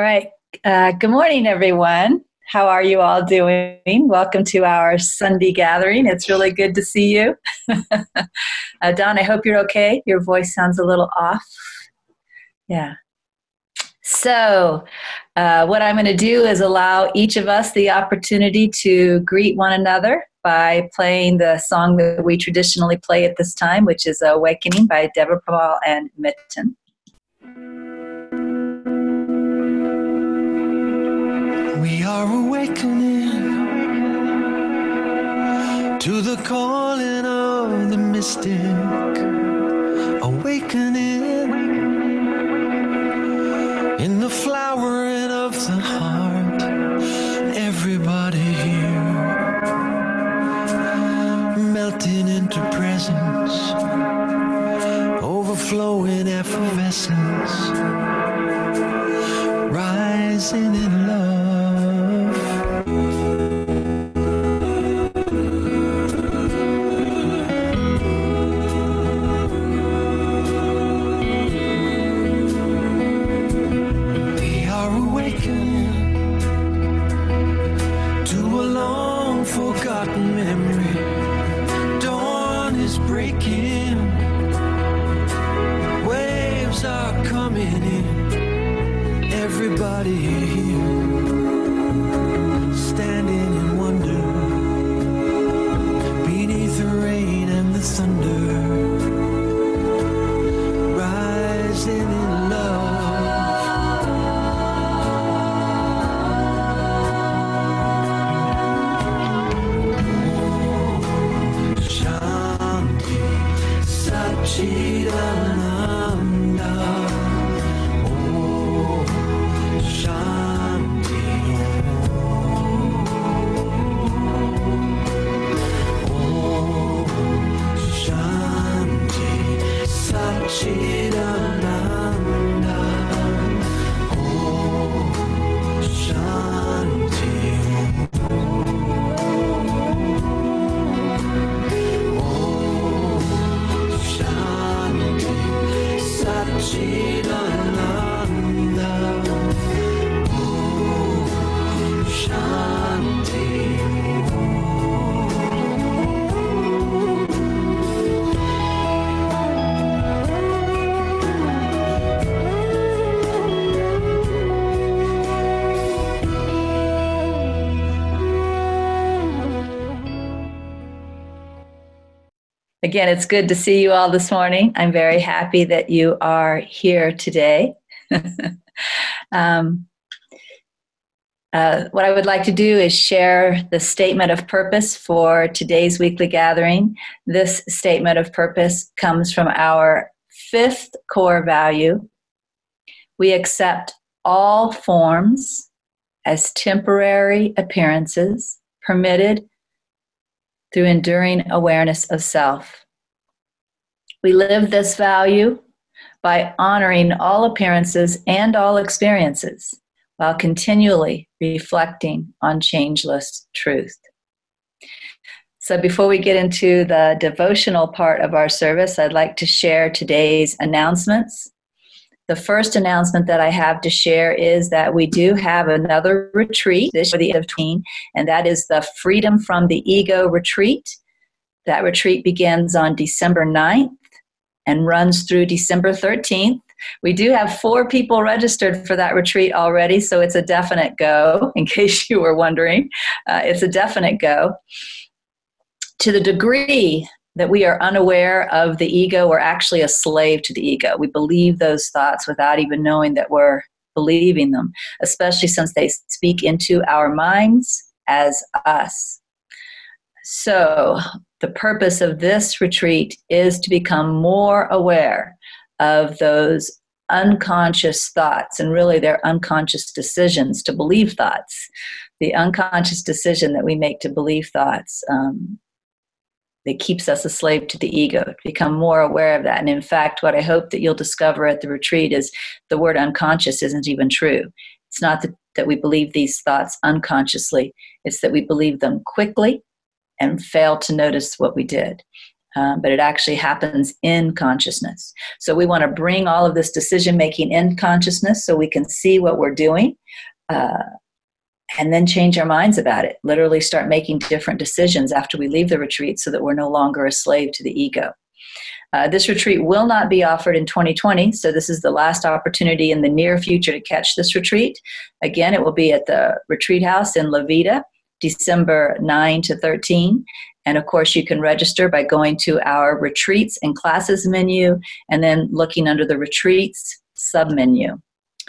right. Good morning, everyone. How are you all doing? Welcome to our Sunday gathering. It's really good to see you. Don, I hope you're okay. Your voice sounds a little off. Yeah. So, what I'm going to do is allow each of us the opportunity to greet one another by playing the song that we traditionally play at this time, which is Awakening by Deborah Paul and Mitten. We are awakening to the calling of the mystic, awakening in the flowering of the heart. Everybody here melting into presence, overflowing effervescence, rising in love. Everybody here standing in wonder beneath the rain and the thunder, rising in love. Shanti Satchidananda. Again, it's good to see you all this morning. I'm very happy that you are here today. What I would like to do is share the statement of purpose for today's weekly gathering. This statement of purpose comes from our fifth core value. We accept all forms as temporary appearances permitted through enduring awareness of self. We live this value by honoring all appearances and all experiences while continually reflecting on changeless truth. So before we get into the devotional part of our service, I'd like to share today's announcements. The first announcement that I have to share is that we do have another retreat this year, the end of 20, and that is the Freedom from the Ego retreat. That retreat begins on December 9th and runs through December 13th. We do have 4 people registered for that retreat already, so it's a definite go, in case you were wondering. It's a definite go. To the degree that we are unaware of the ego, we're actually a slave to the ego. We believe those thoughts without even knowing that we're believing them, especially since they speak into our minds as us. So the purpose of this retreat is to become more aware of those unconscious thoughts, and really they're unconscious decisions to believe thoughts. The unconscious decision that we make to believe thoughts that keeps us a slave to the ego, to become more aware of that. And in fact, what I hope that you'll discover at the retreat is the word unconscious isn't even true. It's not that we believe these thoughts unconsciously. It's that we believe them quickly and fail to notice what we did. but it actually happens in consciousness. So we want to bring all of this decision-making in consciousness so we can see what we're doing, and then change our minds about it. Literally start making different decisions after we leave the retreat so that we're no longer a slave to the ego. This retreat will not be offered in 2020, so this is the last opportunity in the near future to catch this retreat. Again, it will be at the Retreat House in La Vita, December 9 to 13. And of course, you can register by going to our retreats and classes menu and then looking under the retreats submenu.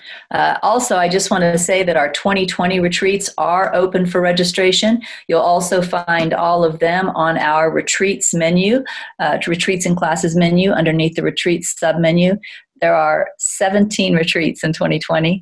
Also, I just want to say that our 2020 retreats are open for registration. You'll also find all of them on our retreats menu, retreats and classes menu underneath the retreats submenu. There are 17 retreats in 2020.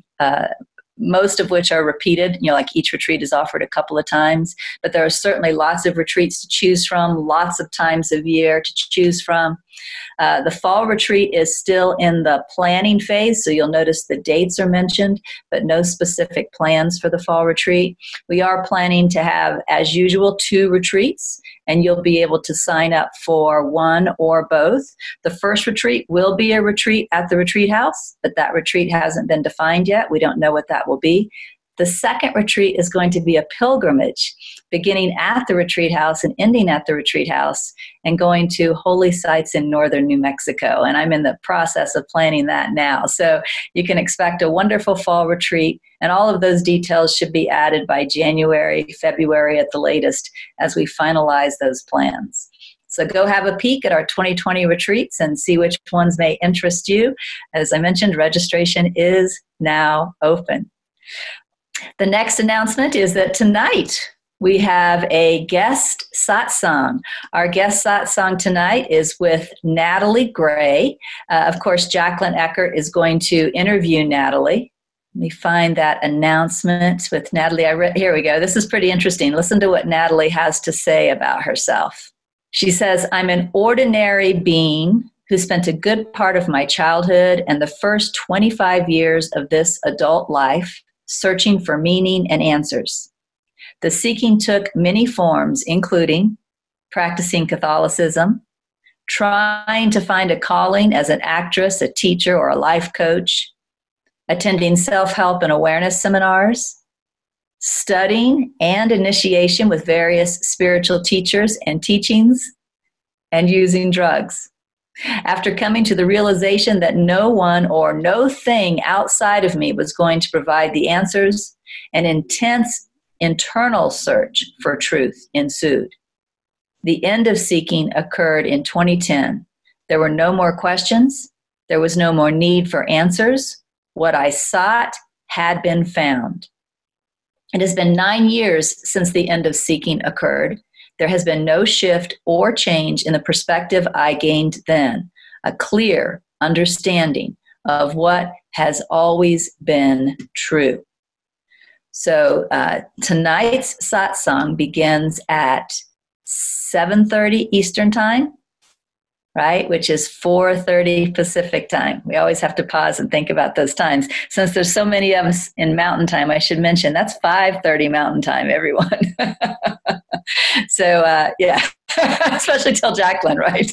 Most of which are repeated, like each retreat is offered a couple of times, but there are certainly lots of retreats to choose from, lots of times of year to choose from. The fall retreat is still in the planning phase, so you'll notice the dates are mentioned, but no specific plans for the fall retreat. We are planning to have, as usual, 2 retreats, and you'll be able to sign up for one or both. The first retreat will be a retreat at the Retreat House, but that retreat hasn't been defined yet. We don't know what that will be. The second retreat is going to be a pilgrimage, beginning at the Retreat House and ending at the Retreat House and going to holy sites in northern New Mexico. And I'm in the process of planning that now. So you can expect a wonderful fall retreat, and all of those details should be added by January, February at the latest as we finalize those plans. So go have a peek at our 2020 retreats and see which ones may interest you. As I mentioned, registration is now open. The next announcement is that tonight we have a guest satsang. Our guest satsang tonight is with Natalie Gray. Of course, Jacqueline Eckert is going to interview Natalie. Let me find that announcement with Natalie. Here we go. This is pretty interesting. Listen to what Natalie has to say about herself. She says, "I'm an ordinary being who spent a good part of my childhood and the first 25 years of this adult life searching for meaning and answers. The seeking took many forms, including practicing Catholicism, trying to find a calling as an actress, a teacher, or a life coach, attending self-help and awareness seminars, studying and initiation with various spiritual teachers and teachings, and using drugs. After coming to the realization that no one or no thing outside of me was going to provide the answers, an intense internal search for truth ensued. The end of seeking occurred in 2010. There were no more questions. There was no more need for answers. What I sought had been found. It has been 9 years since the end of seeking occurred. There has been no shift or change in the perspective I gained then, a clear understanding of what has always been true." So tonight's satsang begins at 7:30 Eastern Time, right, which is 4:30 Pacific Time. We always have to pause and think about those times. Since there's so many of us in Mountain Time, I should mention that's 5:30 Mountain Time, everyone. So, yeah, especially tell Jacqueline, right?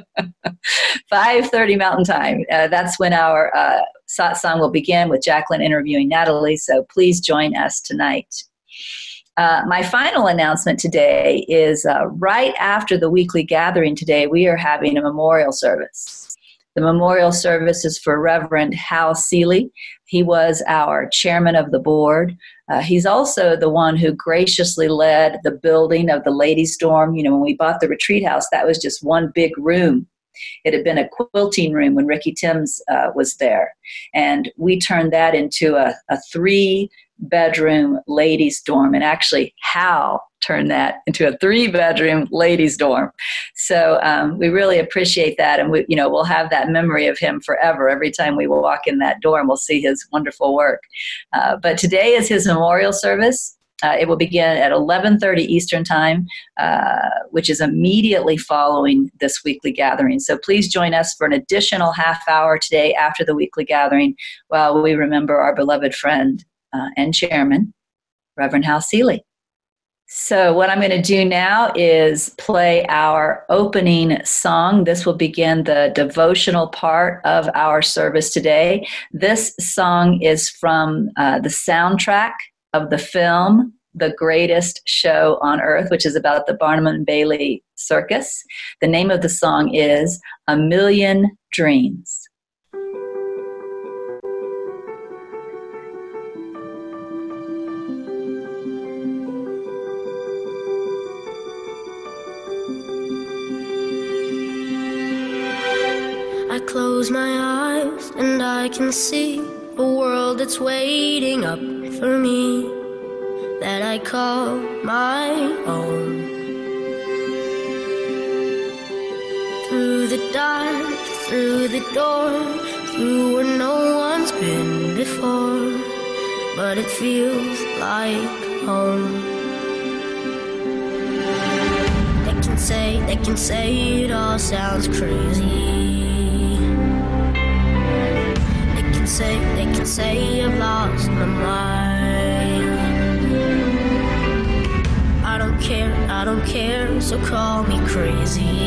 5:30 Mountain Time. That's when our satsang will begin with Jacqueline interviewing Natalie, so please join us tonight. My final announcement today is right after the weekly gathering today, we are having a memorial service. The memorial service is for Reverend Hal Seeley. He was our chairman of the board. He's also the one who graciously led the building of the ladies' dorm. When we bought the retreat house, that was just one big room. It had been a quilting room when Ricky Timms was there. And we turned that into a 3-bedroom ladies' dorm. And actually, Hal turned that into a 3-bedroom ladies' dorm. So we really appreciate that. And we'll have that memory of him forever. Every time we walk in that dorm, we'll see his wonderful work. But today is his memorial service. It will begin at 11:30 Eastern Time, which is immediately following this weekly gathering. So please join us for an additional half hour today after the weekly gathering while we remember our beloved friend and chairman, Reverend Hal Seeley. So, what I'm going to do now is play our opening song. This will begin the devotional part of our service today. This song is from the soundtrack of the film The Greatest Show on Earth, which is about the Barnum and Bailey Circus. The name of the song is A Million Dreams. I close my eyes and I can see a world that's waiting up for me, that I call my own. Through the dark, through the door, through where no one's been before, but it feels like home. They can say it all sounds crazy. They can say I've lost my mind. I don't care, so call me crazy.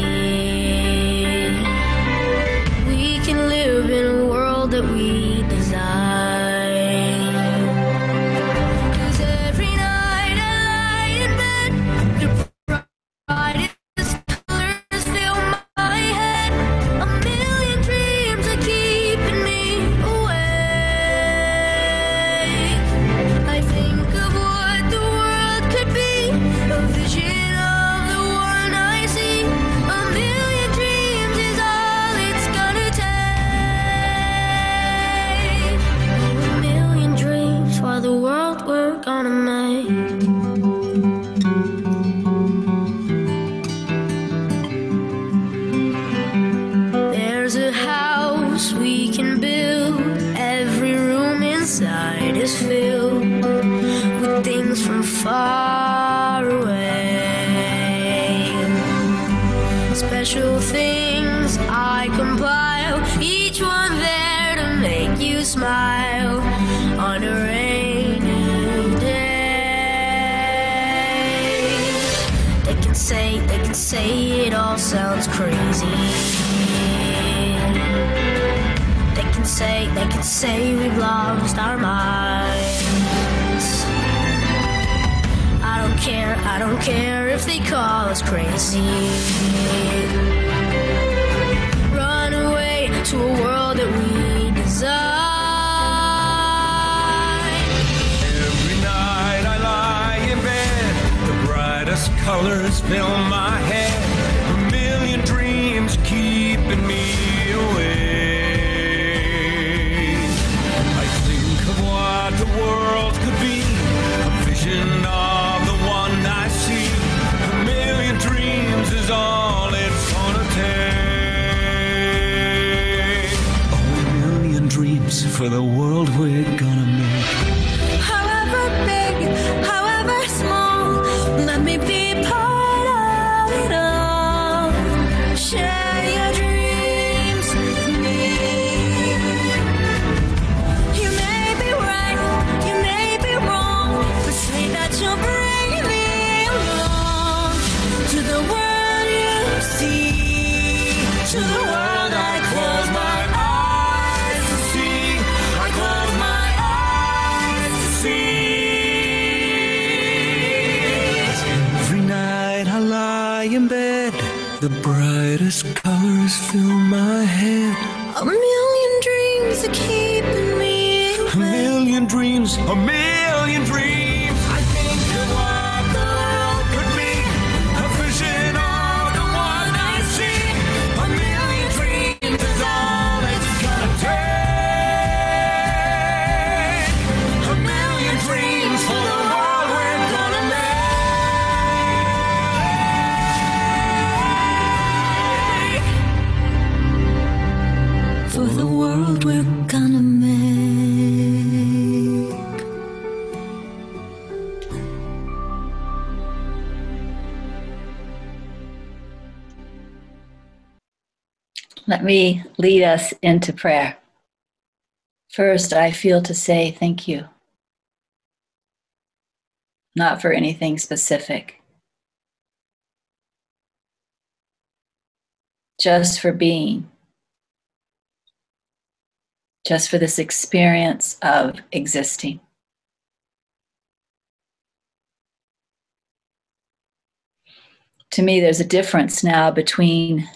We can live in a world that we design. 'Cause every night I lie in bed, your brightest colors fill my head. A million dreams are keeping me awake. I think of what the world could be, a vision of the one I see. A million dreams is all it's gonna take. A million dreams for the world we're gonna make. There's a house we can build. Every room inside is filled with things from far away. Special things I compile, each one there to make you smile on a rainy day. They can say it all sounds crazy. They can say we've lost our minds. I don't care if they call us crazy. Run away to a world that we design. Every night I lie in bed, the brightest colors fill my head. A million dreams keeping me awake. I think of what the world could be, a vision of the one I see. A million dreams is all it's gonna take. Oh, a million dreams for the world we're gonna make. However big, however small, let me be part of it all. Share your dreams with me. You may be right, you may be wrong, but say that you'll bring me along to the world you see, to the world I close my eyes to see. I close my eyes to see. Every night I lie in bed, the brightest colors fill my head. A million dreams are keeping me A awake. million dreams, a million dreams. I think of what the world could be, a vision of the one I see. A million dreams is all it's gonna take. A million dreams for the world we're gonna make. For the world we're gonna make. Let me lead us into prayer. First, I feel to say thank you. not for anything specific, just for being, just for this experience of existing. To me, there's a difference now between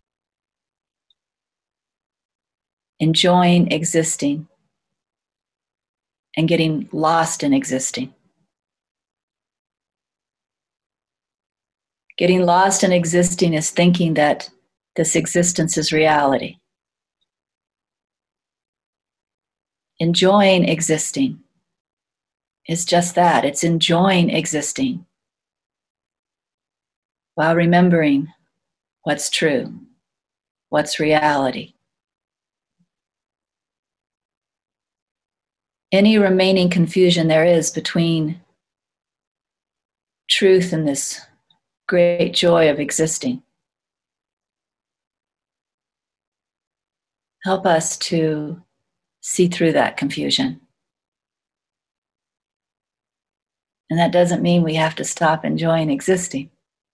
enjoying existing and getting lost in existing. Getting lost in existing is thinking that this existence is reality. Enjoying existing is just that. It's enjoying existing while remembering what's true, what's reality. Any remaining confusion there is between truth and this great joy of existing. Help us to see through that confusion. And that doesn't mean we have to stop enjoying existing.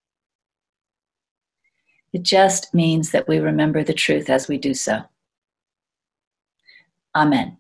It just means that we remember the truth as we do so. Amen.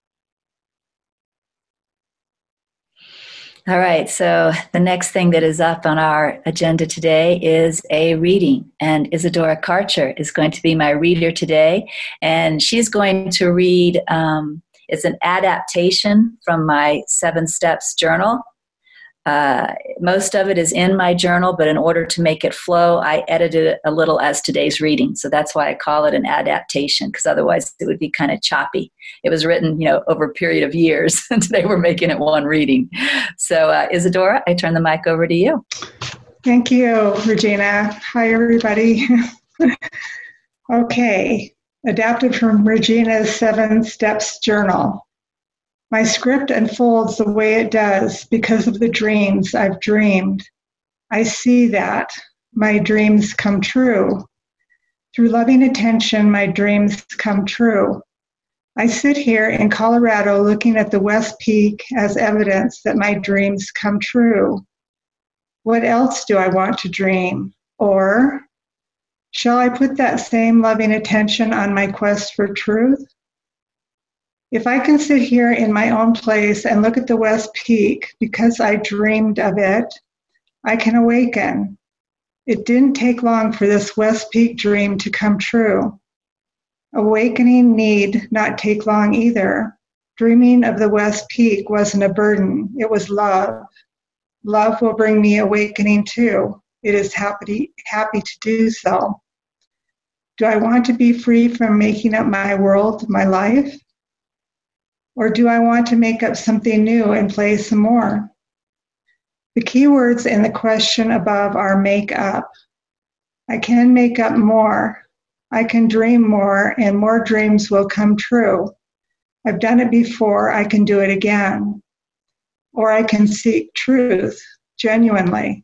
All right, so the next thing that is up on our agenda today is a reading, and Isadora Karcher is going to be my reader today, and she's going to read, it's an adaptation from my 7 Steps journal. Most of it is in my journal, but in order to make it flow, I edited it a little as today's reading. So that's why I call it an adaptation, because otherwise it would be kind of choppy. It was written, over a period of years, and today we're making it one reading. So Isadora, I turn the mic over to you. Thank you, Regina. Hi, everybody. Okay, adapted from Regina's 7 Steps journal. My script unfolds the way it does because of the dreams I've dreamed. I see that my dreams come true. Through loving attention, my dreams come true. I sit here in Colorado looking at the West Peak as evidence that my dreams come true. What else do I want to dream? Or shall I put that same loving attention on my quest for truth? If I can sit here in my own place and look at the West Peak because I dreamed of it, I can awaken. It didn't take long for this West Peak dream to come true. Awakening need not take long either. Dreaming of the West Peak wasn't a burden. It was love. Love will bring me awakening too. It is happy to do so. Do I want to be free from making up my world, my life? Or do I want to make up something new and play some more? The key words in the question above are make up. I can make up more. I can dream more, and more dreams will come true. I've done it before, I can do it again. Or I can seek truth, genuinely.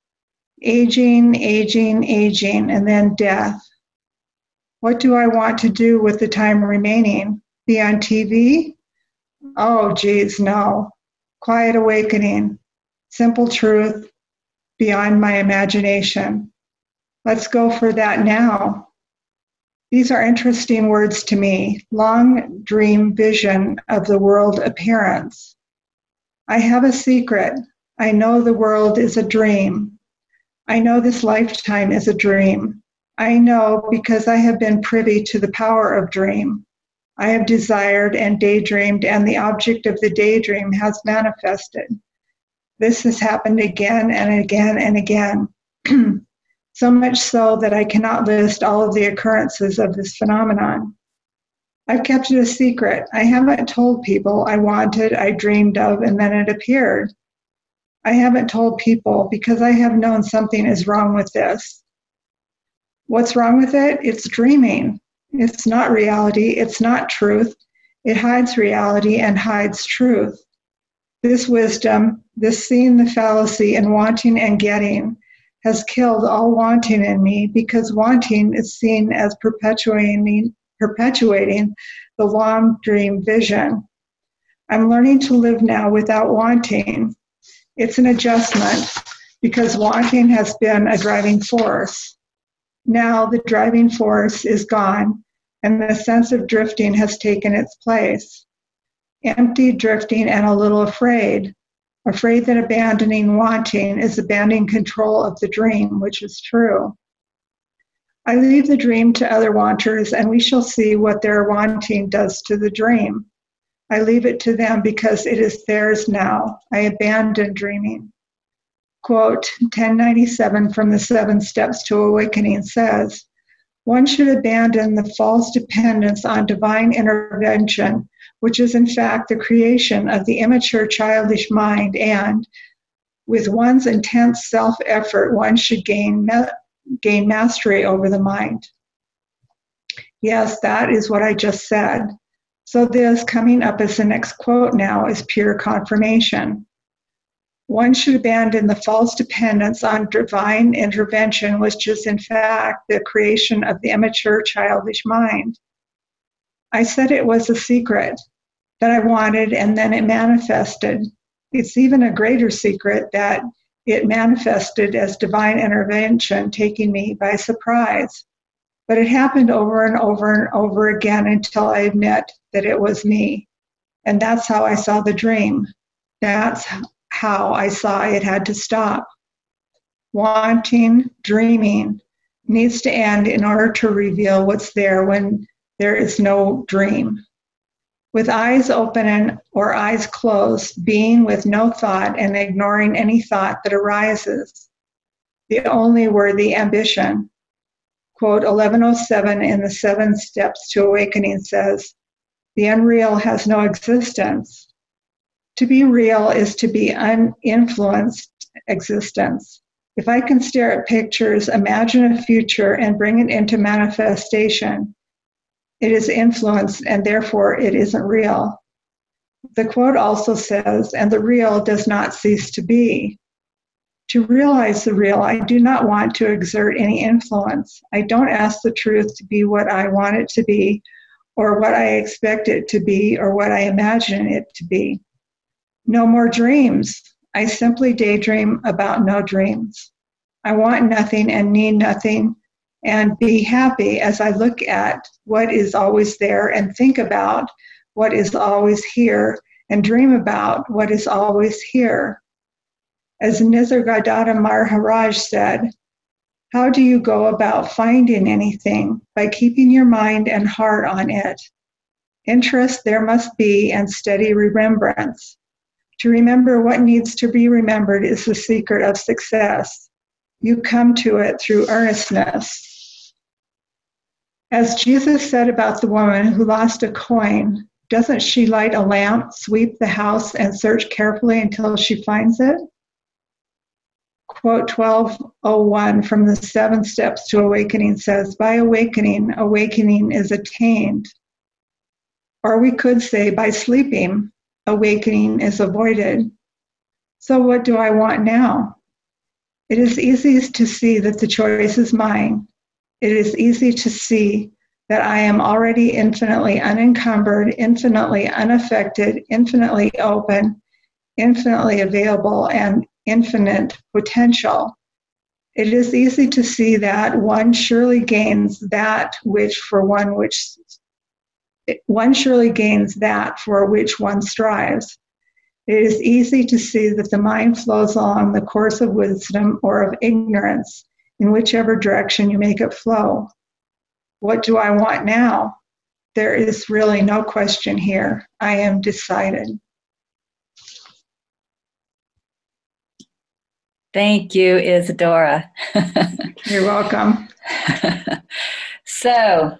Aging, aging, aging, and then death. What do I want to do with the time remaining? Be on TV? Oh, geez, no. Quiet awakening. Simple truth beyond my imagination. Let's go for that now. These are interesting words to me. Long dream vision of the world appearance. I have a secret. I know the world is a dream. I know this lifetime is a dream. I know because I have been privy to the power of dream. I have desired and daydreamed, and the object of the daydream has manifested. This has happened again and again and again. So much so that I cannot list all of the occurrences of this phenomenon. I've kept it a secret. I haven't told people I wanted, I dreamed of, and then it appeared. I haven't told people because I have known something is wrong with this. What's wrong with it? It's dreaming. It's not reality. It's not truth. It hides reality and hides truth. This wisdom, this seeing the fallacy in wanting and getting, has killed all wanting in me because wanting is seen as perpetuating the long dream vision. I'm learning to live now without wanting. It's an adjustment because wanting has been a driving force. Now the driving force is gone and the sense of drifting has taken its place. Empty, drifting, and a little afraid. Afraid that abandoning wanting is abandoning control of the dream, which is true. I leave the dream to other wanters, and we shall see what their wanting does to the dream. I leave it to them because it is theirs now. I abandon dreaming. Quote 1097 from the 7 Steps to Awakening says, one should abandon the false dependence on divine intervention, which is in fact the creation of the immature childish mind, and with one's intense self-effort, one should gain mastery over the mind. Yes, that is what I just said. So this, coming up as the next quote now, is pure confirmation. One should abandon the false dependence on divine intervention, which is in fact the creation of the immature childish mind. I said it was a secret that I wanted and then it manifested. It's even a greater secret that it manifested as divine intervention, taking me by surprise. But it happened over and over and over again until I admit that it was me. And that's how I saw the dream. That's how I saw it had to stop. Wanting, dreaming, needs to end in order to reveal what's there when there is no dream. With eyes open or eyes closed, being with no thought and ignoring any thought that arises. The only worthy ambition. Quote 1107 in the 7 Steps to Awakening says, the unreal has no existence. To be real is to be uninfluenced existence. If I can stare at pictures, imagine a future, and bring it into manifestation, it is influenced and therefore it isn't real. The quote also says, and the real does not cease to be. To realize the real, I do not want to exert any influence. I don't ask the truth to be what I want it to be, or what I expect it to be, or what I imagine it to be. No more dreams. I simply daydream about no dreams. I want nothing and need nothing, and be happy as I look at what is always there and think about what is always here and dream about what is always here. As Nisargadatta Maharaj said, how do you go about finding anything? By keeping your mind and heart on it. Interest there must be and steady remembrance. To remember what needs to be remembered is the secret of success. You come to it through earnestness. As Jesus said about the woman who lost a coin, doesn't she light a lamp, sweep the house, and search carefully until she finds it? Quote 1201 from the 7 Steps to Awakening says, by awakening, awakening is attained. Or we could say by sleeping, awakening is avoided. So what do I want now? It is easy to see that the choice is mine. It is easy to see that I am already infinitely unencumbered, infinitely unaffected, infinitely open, infinitely available, and infinite potential. It is easy to see that one surely gains that one surely gains that for which one strives. It is easy to see that the mind flows along the course of wisdom or of ignorance, in whichever direction you make it flow. What do I want now? There is really no question here. I am decided. Thank you, Isadora. You're welcome. So,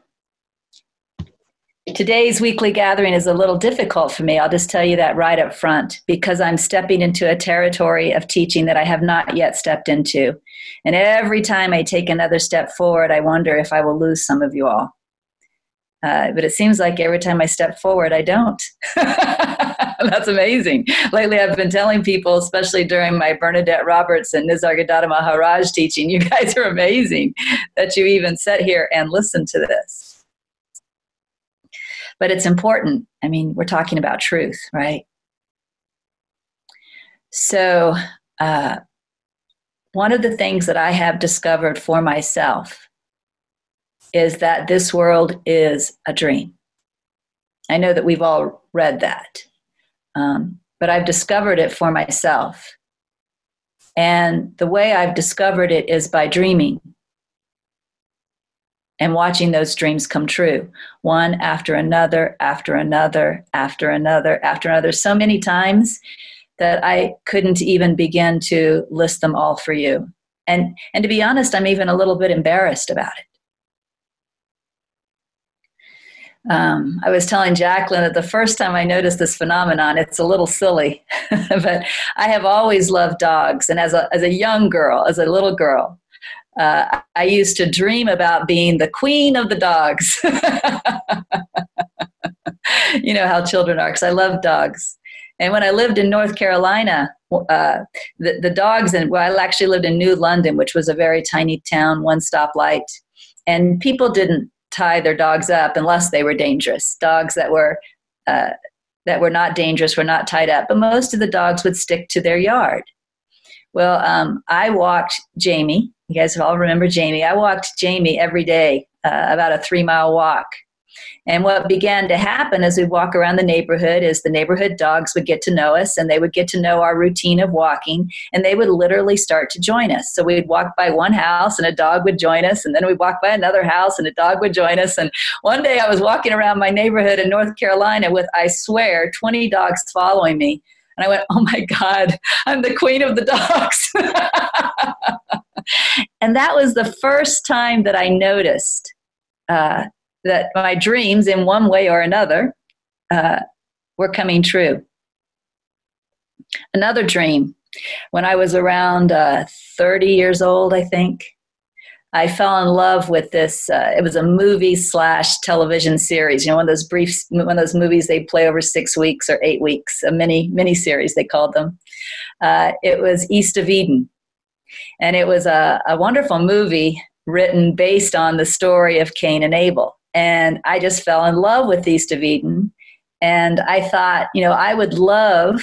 today's weekly gathering is a little difficult for me. I'll just tell you that right up front, because I'm stepping into a territory of teaching that I have not yet stepped into. And every time I take another step forward, I wonder if I will lose some of you all. But it seems like every time I step forward, I don't. That's amazing. Lately, I've been telling people, especially during my Bernadette Roberts and Nisargadatta Maharaj teaching, you guys are amazing that you even sit here and listen to this. But it's important. I mean, we're talking about truth, right? So, one of the things that I have discovered for myself is that this world is a dream. I know that we've all read that, but I've discovered it for myself. And the way I've discovered it is by dreaming and watching those dreams come true, one after another, after another, after another, after another, so many times that I couldn't even begin to list them all for you. And to be honest, I'm even a little bit embarrassed about it. I was telling Jacqueline that the first time I noticed this phenomenon, it's a little silly, but I have always loved dogs. And as a young girl, as a little girl, I used to dream about being the queen of the dogs. You know how children are, because I love dogs. And when I lived in North Carolina, the dogs, and I actually lived in New London, which was a very tiny town, one stoplight, and people didn't tie their dogs up unless they were dangerous. Dogs that were not dangerous were not tied up, but most of the dogs would stick to their yard. Well, I walked Jamie. You guys all remember Jamie. I walked Jamie every day, about a 3-mile walk. And what began to happen as we walk around the neighborhood is the neighborhood dogs would get to know us, and they would get to know our routine of walking, and they would literally start to join us. So we'd walk by one house and a dog would join us, and then we'd walk by another house and a dog would join us. And one day I was walking around my neighborhood in North Carolina with, I swear, 20 dogs following me. And I went, oh my God, I'm the queen of the dogs. And that was the first time that I noticed that my dreams, in one way or another, were coming true. Another dream, when I was around 30 years old, I think, I fell in love with this. It was a movie/television series. You know, one of those movies they play over 6 weeks or 8 weeks, a mini series they called them. It was East of Eden, and it was a wonderful movie written based on the story of Cain and Abel. And I just fell in love with East of Eden. And I thought, you know, I would love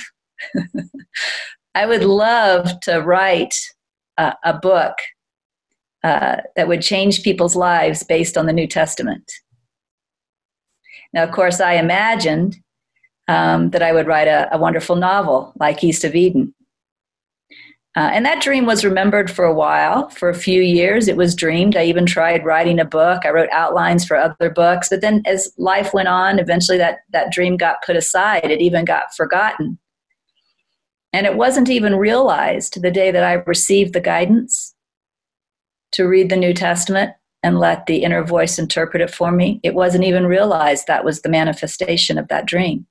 to write a book that would change people's lives based on the New Testament. Now, of course, I imagined that I would write a wonderful novel like East of Eden. And that dream was remembered for a while. For a few years, it was dreamed. I even tried writing a book. I wrote outlines for other books. But then as life went on, eventually that dream got put aside. It even got forgotten. And it wasn't even realized the day that I received the guidance to read the New Testament and let the inner voice interpret it for me. It wasn't even realized that was the manifestation of that dream.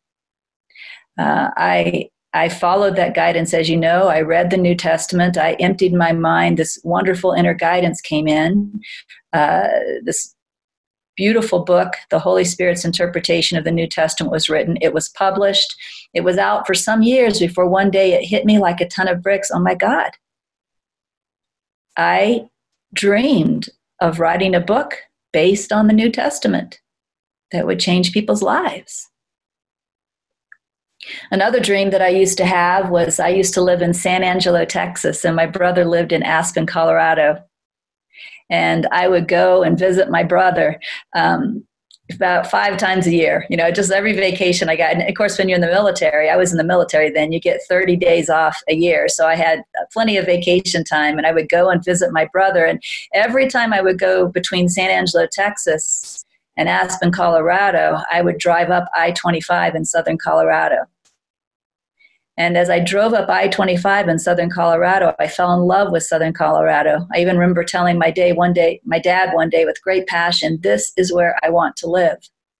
I followed that guidance, as you know. I read the New Testament. I emptied my mind. This wonderful inner guidance came in. This beautiful book, The Holy Spirit's Interpretation of the New Testament, was written. It was published. It was out for some years before one day it hit me like a ton of bricks. Oh my God. I dreamed of writing a book based on the New Testament that would change people's lives. Another dream that I used to have was I used to live in San Angelo, Texas, and my brother lived in Aspen, Colorado. And I would go and visit my brother about 5 times a year, you know, just every vacation I got. And of course, when you're in the military, I was in the military then, you get 30 days off a year. So I had plenty of vacation time, and I would go and visit my brother. And every time I would go between San Angelo, Texas and Aspen, Colorado, I would drive up I-25 in southern Colorado. And as I drove up I-25 in southern Colorado, I fell in love with southern Colorado. I even remember telling my dad one day with great passion, this is where I want to live.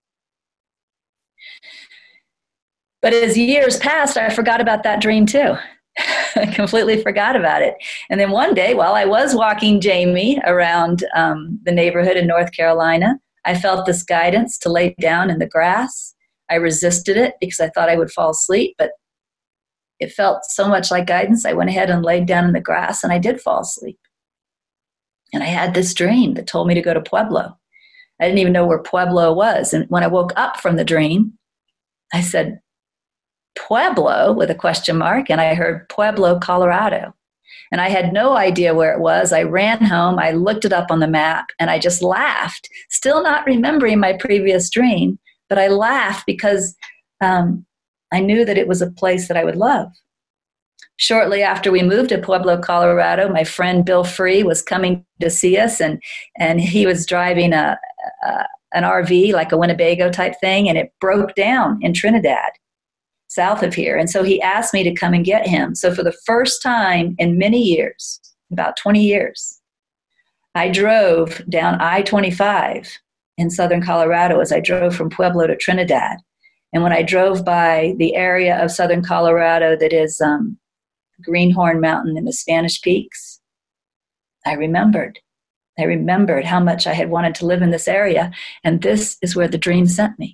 But as years passed, I forgot about that dream too. I completely forgot about it. And then one day, while I was walking Jamie around the neighborhood in North Carolina, I felt this guidance to lay down in the grass. I resisted it because I thought I would fall asleep, but it felt so much like guidance. I went ahead and laid down in the grass, and I did fall asleep. And I had this dream that told me to go to Pueblo. I didn't even know where Pueblo was. And when I woke up from the dream, I said, Pueblo with a question mark, and I heard Pueblo, Colorado. And I had no idea where it was. I ran home, I looked it up on the map, and I just laughed, still not remembering my previous dream, but I laughed because I knew that it was a place that I would love. Shortly after we moved to Pueblo, Colorado, my friend Bill Free was coming to see us, and he was driving an RV, like a Winnebago type thing, and it broke down in Trinidad, south of here. And so he asked me to come and get him. So for the first time in many years, about 20 years, I drove down I-25 in southern Colorado as I drove from Pueblo to Trinidad. And when I drove by the area of southern Colorado that is Greenhorn Mountain and the Spanish Peaks, I remembered how much I had wanted to live in this area, and this is where the dream sent me.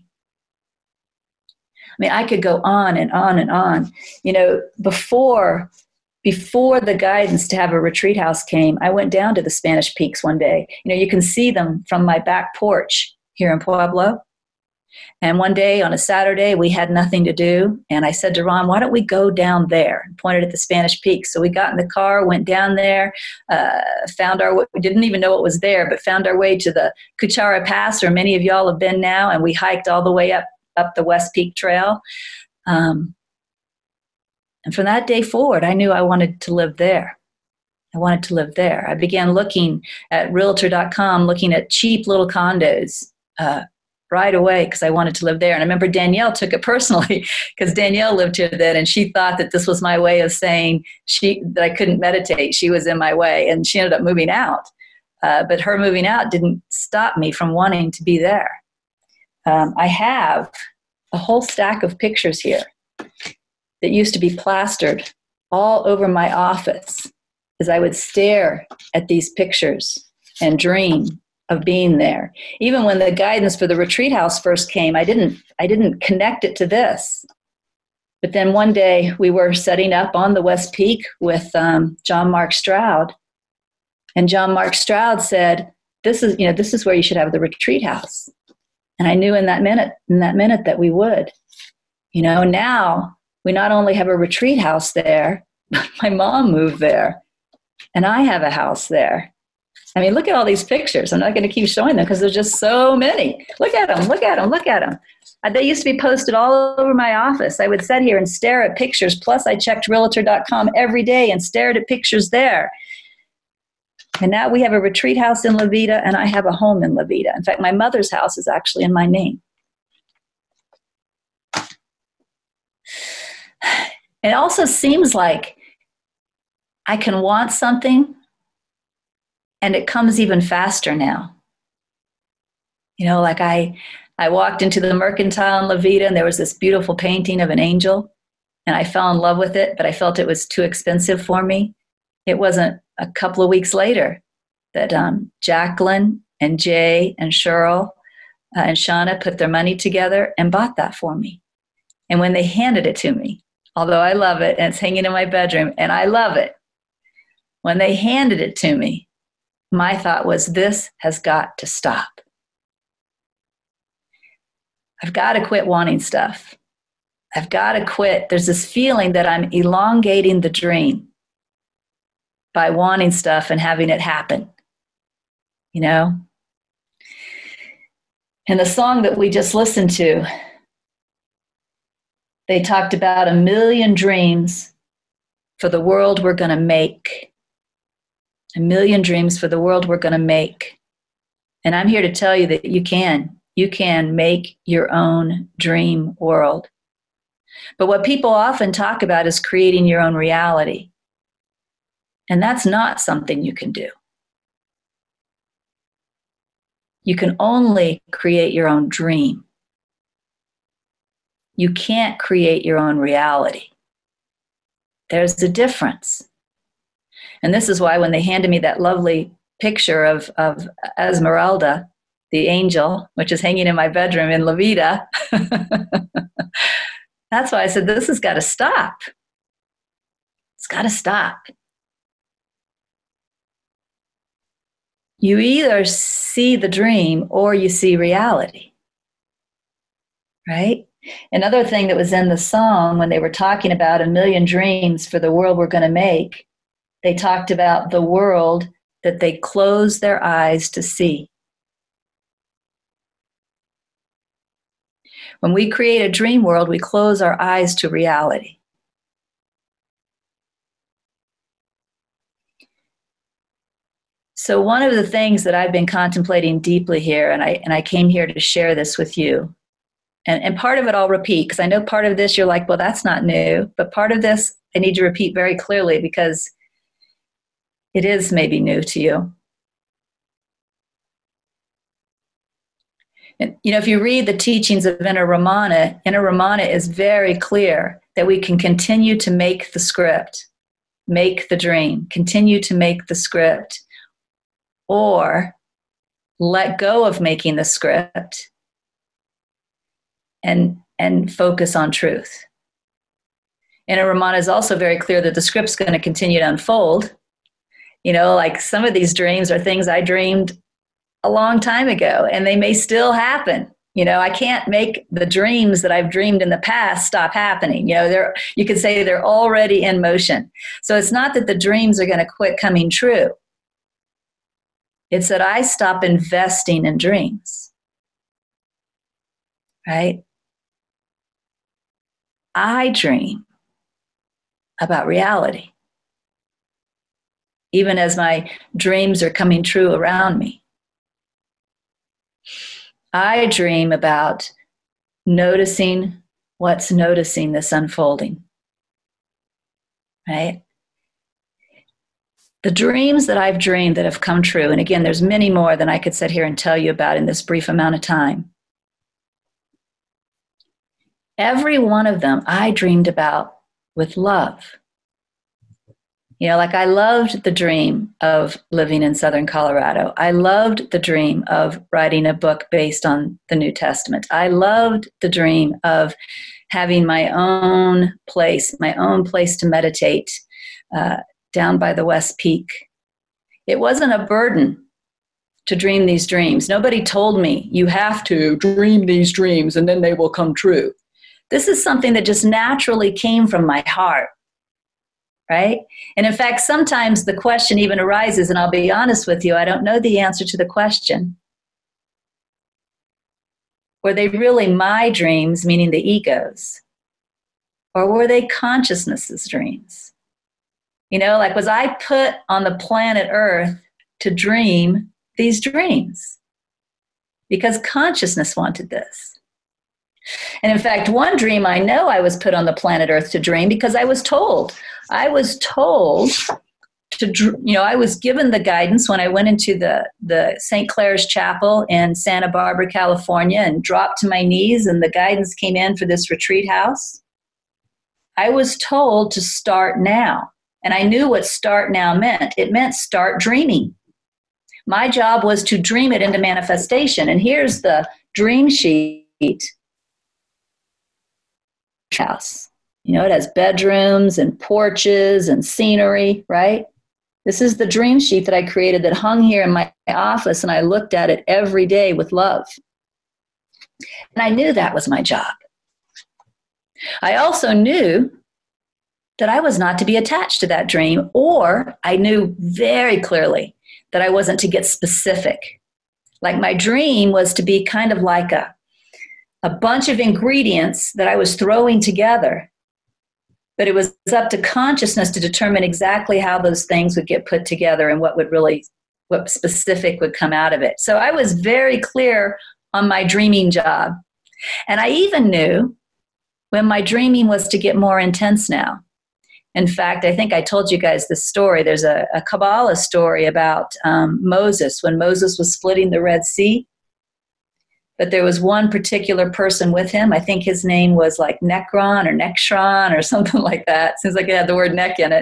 I mean, I could go on and on and on. You know, before the guidance to have a retreat house came, I went down to the Spanish Peaks one day. You know, you can see them from my back porch here in Pueblo. And one day on a Saturday, we had nothing to do. And I said to Ron, why don't we go down there? And pointed at the Spanish Peaks. So we got in the car, went down there, found our way. We didn't even know what was there, but found our way to the Cuchara Pass, where many of y'all have been now. And we hiked all the way up the West Peak Trail. And from that day forward, I knew I wanted to live there. I began looking at Realtor.com, looking at cheap little condos, right away because I wanted to live there. And I remember Danielle took it personally because Danielle lived here then, and she thought that this was my way of saying that I couldn't meditate. She was in my way, and she ended up moving out. But her moving out didn't stop me from wanting to be there. I have a whole stack of pictures here that used to be plastered all over my office as I would stare at these pictures and dream of being there. Even when the guidance for the retreat house first came, I didn't connect it to this. But then one day we were setting up on the West Peak with John Mark Stroud, and John Mark Stroud said, "This is where you should have the retreat house." And I knew in that minute that we would. You know, now we not only have a retreat house there, but my mom moved there, and I have a house there. I mean, look at all these pictures. I'm not going to keep showing them because there's just so many. Look at them. They used to be posted all over my office. I would sit here and stare at pictures. Plus, I checked Realtor.com every day and stared at pictures there. And now we have a retreat house in La Vida, and I have a home in La Vida. In fact, my mother's house is actually in my name. It also seems like I can want something, and it comes even faster now. You know, like I walked into the Mercantile in La Vida, and there was this beautiful painting of an angel, and I fell in love with it, but I felt it was too expensive for me. It wasn't a couple of weeks later that Jacqueline and Jay and Cheryl and Shauna put their money together and bought that for me. And when they handed it to me, although I love it, and it's hanging in my bedroom, and I love it, when they handed it to me, my thought was, this has got to stop. I've got to quit wanting stuff. I've got to quit. There's this feeling that I'm elongating the dream by wanting stuff and having it happen, you know? In the song that we just listened to, they talked about 1 million dreams for the world we're going to make. 1 million dreams for the world we're going to make. And I'm here to tell you that you can make your own dream world. But what people often talk about is creating your own reality. And that's not something you can do. You can only create your own dream. You can't create your own reality. There's a difference. And this is why when they handed me that lovely picture of Esmeralda, the angel, which is hanging in my bedroom in La Vida, that's why I said, this has got to stop. It's got to stop. You either see the dream or you see reality, right? Another thing that was in the song when they were talking about a million dreams for the world we're going to make, they talked about the world that they close their eyes to see. When we create a dream world, we close our eyes to reality. So one of the things that I've been contemplating deeply here, and I came here to share this with you, and part of it I'll repeat, because I know part of this you're like, well, that's not new, but part of this I need to repeat very clearly because it is maybe new to you. And, you know, if you read the teachings of Inner Ramana is very clear that we can continue to make the script, make the dream, continue to make the script, or let go of making the script and focus on truth. Inner Ramana is also very clear that the script's going to continue to unfold. You know, like some of these dreams are things I dreamed a long time ago, and they may still happen. You know, I can't make the dreams that I've dreamed in the past stop happening. You know, you could say they're already in motion. So it's not that the dreams are going to quit coming true. It's that I stop investing in dreams. Right? I dream about reality, even as my dreams are coming true around me. I dream about noticing what's noticing this unfolding, right? The dreams that I've dreamed that have come true, and again, there's many more than I could sit here and tell you about in this brief amount of time. Every one of them I dreamed about with love. You know, like I loved the dream of living in Southern Colorado. I loved the dream of writing a book based on the New Testament. I loved the dream of having my own place to meditate down by the West Peak. It wasn't a burden to dream these dreams. Nobody told me, you have to dream these dreams and then they will come true. This is something that just naturally came from my heart, right? And in fact, sometimes the question even arises, and I'll be honest with you, I don't know the answer to the question. Were they really my dreams, meaning the ego's? Or were they consciousness's dreams? You know, like was I put on the planet Earth to dream these dreams? Because consciousness wanted this. And in fact, one dream I know I was put on the planet Earth to dream because I was told to, you know, I was given the guidance when I went into the St. Clair's Chapel in Santa Barbara, California, and dropped to my knees, and the guidance came in for this retreat house. I was told to start now. And I knew what start now meant. It meant start dreaming. My job was to dream it into manifestation. And here's the dream sheet. House. You know, it has bedrooms and porches and scenery, right? This is the dream sheet that I created that hung here in my office, and I looked at it every day with love. And I knew that was my job. I also knew that I was not to be attached to that dream, or I knew very clearly that I wasn't to get specific. Like my dream was to be kind of like a bunch of ingredients that I was throwing together, but it was up to consciousness to determine exactly how those things would get put together and what specific would come out of it. So I was very clear on my dreaming job. And I even knew when my dreaming was to get more intense now. In fact, I think I told you guys this story. There's a Kabbalah story about Moses, when Moses was splitting the Red Sea. But there was one particular person with him. I think his name was like Nekron or Nekshron or something like that. Seems like it had the word neck in it.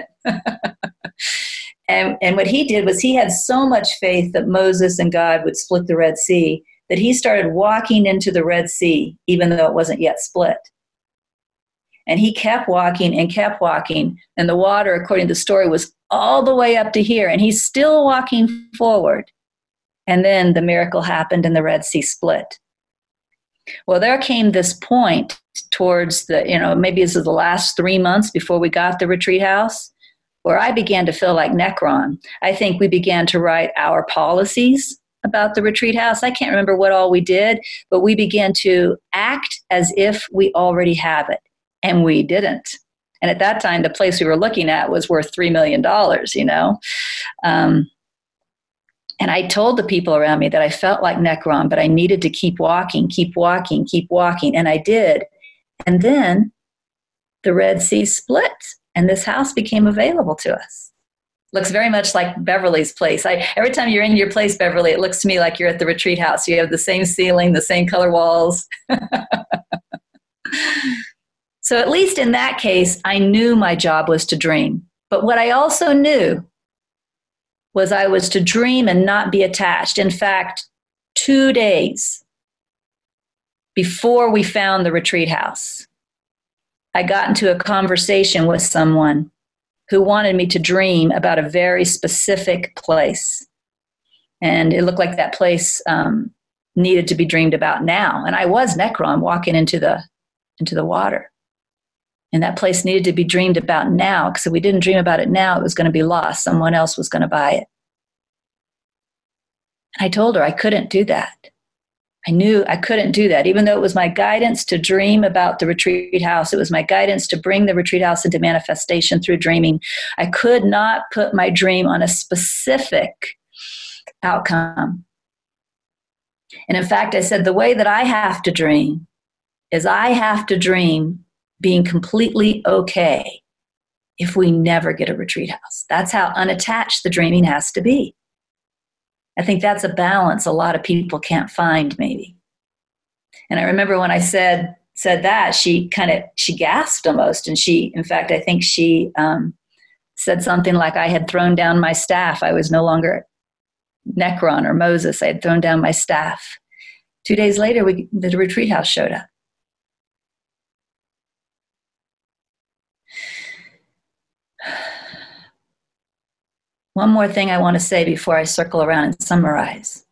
And what he did was he had so much faith that Moses and God would split the Red Sea that he started walking into the Red Sea, even though it wasn't yet split. And he kept walking, and the water, according to the story, was all the way up to here, and he's still walking forward. And then the miracle happened and the Red Sea split. Well, there came this point towards maybe this is the last 3 months before we got the retreat house, where I began to feel like Necron. I think we began to write our policies about the retreat house. I can't remember what all we did, but we began to act as if we already have it, and we didn't. And at that time, the place we were looking at was worth $3 million, And I told the people around me that I felt like Necron, but I needed to keep walking, keep walking, keep walking. And I did. And then the Red Sea split, and this house became available to us. Looks very much like Beverly's place. Every time you're in your place, Beverly, it looks to me like you're at the retreat house. You have the same ceiling, the same color walls. So at least in that case, I knew my job was to dream. But what I also knew was I was to dream and not be attached. In fact, 2 days before we found the retreat house, I got into a conversation with someone who wanted me to dream about a very specific place. And it looked like that place needed to be dreamed about now. And I was Necron walking into the water. And that place needed to be dreamed about now, because if we didn't dream about it now, it was going to be lost. Someone else was going to buy it. And I told her I couldn't do that. I knew I couldn't do that. Even though it was my guidance to dream about the retreat house, it was my guidance to bring the retreat house into manifestation through dreaming. I could not put my dream on a specific outcome. And in fact, I said the way that I have to dream is I have to dream being completely okay if we never get a retreat house. That's how unattached the dreaming has to be. I think that's a balance a lot of people can't find, maybe. And I remember when I said that, she gasped almost. And in fact, I think she said something like, I had thrown down my staff. I was no longer Necron or Moses. I had thrown down my staff. 2 days later, the retreat house showed up. One more thing I want to say before I circle around and summarize.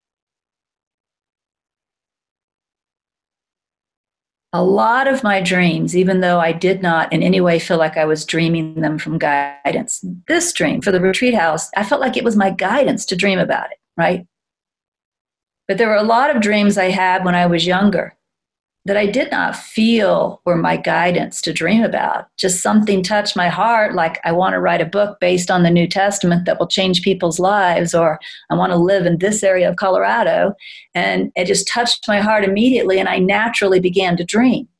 A lot of my dreams, even though I did not in any way feel like I was dreaming them from guidance, this dream for the retreat house, I felt like it was my guidance to dream about it, right? But there were a lot of dreams I had when I was younger that I did not feel were my guidance to dream about. Just something touched my heart, like I want to write a book based on the New Testament that will change people's lives, or I want to live in this area of Colorado. And it just touched my heart immediately, and I naturally began to dream.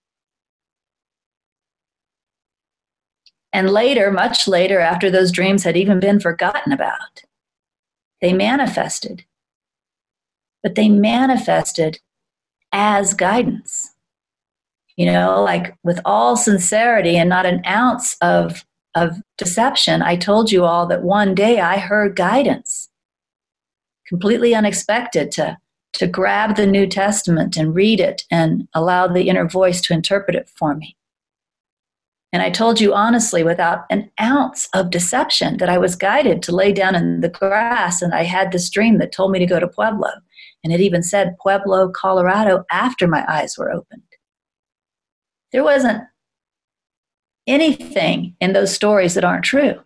And later, much later, after those dreams had even been forgotten about, they manifested. But they manifested as guidance, like with all sincerity and not an ounce of deception. I told you all that one day I heard guidance, completely unexpected, to grab the New Testament and read it and allow the inner voice to interpret it for me. And I told you honestly, without an ounce of deception, that I was guided to lay down in the grass, and I had this dream that told me to go to Pueblo. And it even said Pueblo, Colorado, after my eyes were opened. There wasn't anything in those stories that aren't true.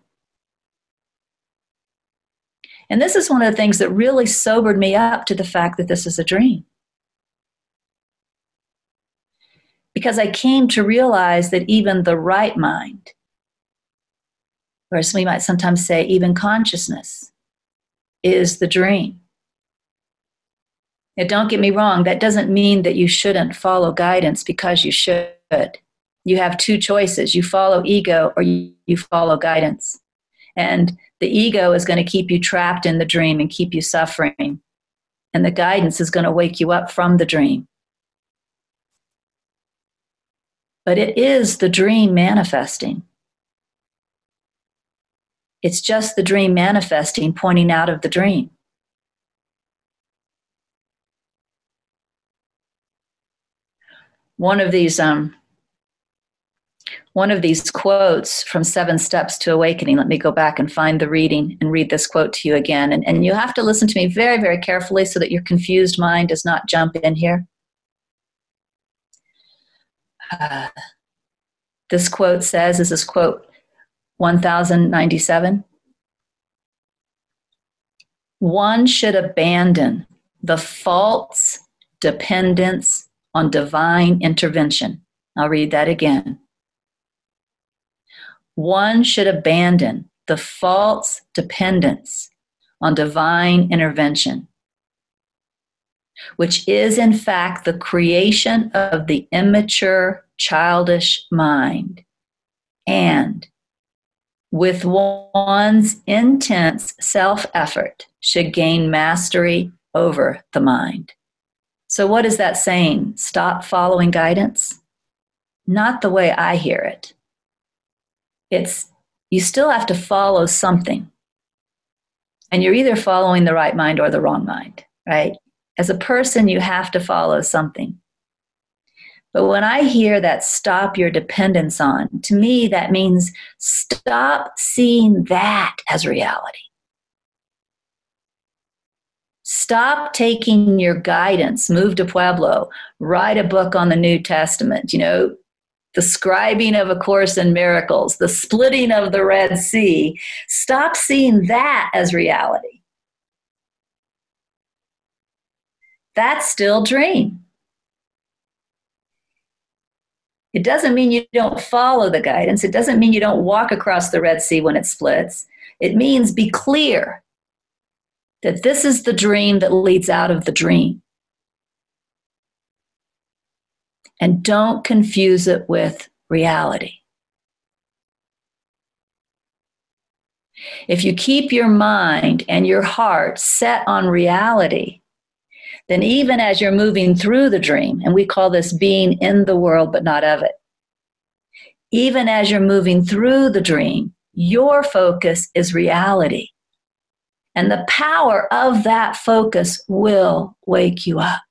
And this is one of the things that really sobered me up to the fact that this is a dream. Because I came to realize that even the right mind, or as we might sometimes say, even consciousness, is the dream. Now, don't get me wrong, that doesn't mean that you shouldn't follow guidance, because you should. You have two choices. You follow ego or you follow guidance. And the ego is going to keep you trapped in the dream and keep you suffering. And the guidance is going to wake you up from the dream. But it is the dream manifesting. It's just the dream manifesting, pointing out of the dream. One of these quotes from 7 Steps to Awakening, let me go back and find the reading and read this quote to you again. And you have to listen to me very, very carefully so that your confused mind does not jump in here. This quote says, this is quote 1097, one should abandon the false dependence on divine intervention. I'll read that again. One should abandon the false dependence on divine intervention, which is in fact the creation of the immature, childish mind, and with one's intense self-effort should gain mastery over the mind. So what is that saying? Stop following guidance? Not the way I hear it. It's you still have to follow something. And you're either following the right mind or the wrong mind, right? As a person, you have to follow something. But when I hear that stop your dependence on, to me, that means stop seeing that as reality. Stop taking your guidance, move to Pueblo, write a book on the New Testament, the scribing of A Course in Miracles, the splitting of the Red Sea. Stop seeing that as reality. That's still dream. It doesn't mean you don't follow the guidance. It doesn't mean you don't walk across the Red Sea when it splits. It means be clear that this is the dream that leads out of the dream. And don't confuse it with reality. If you keep your mind and your heart set on reality, then even as you're moving through the dream, and we call this being in the world but not of it, even as you're moving through the dream, your focus is reality. And the power of that focus will wake you up.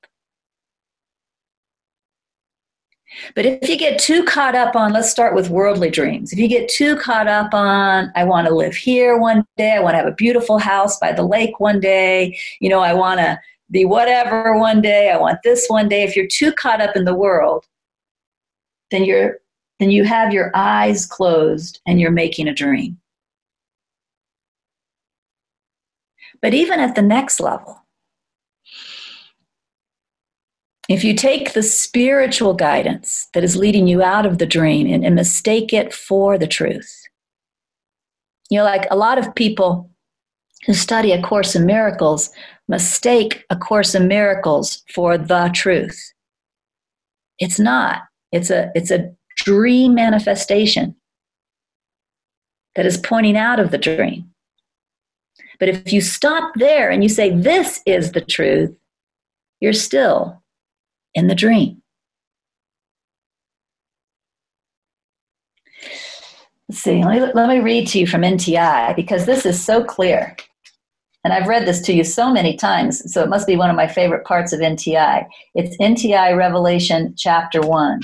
But if you get too caught up on, let's start with worldly dreams. If you get too caught up on, I want to live here one day, I want to have a beautiful house by the lake one day, I want to be whatever one day, I want this one day. If you're too caught up in the world, then you have your eyes closed and you're making a dream. But even at the next level, if you take the spiritual guidance that is leading you out of the dream and mistake it for the truth, like a lot of people who study A Course in Miracles mistake A Course in Miracles for the truth. It's not. It's a dream manifestation that is pointing out of the dream. But if you stop there and you say, this is the truth, you're still in the dream. Let's see, let me read to you from NTI, because this is so clear. And I've read this to you so many times, so it must be one of my favorite parts of NTI. It's NTI Revelation chapter 1.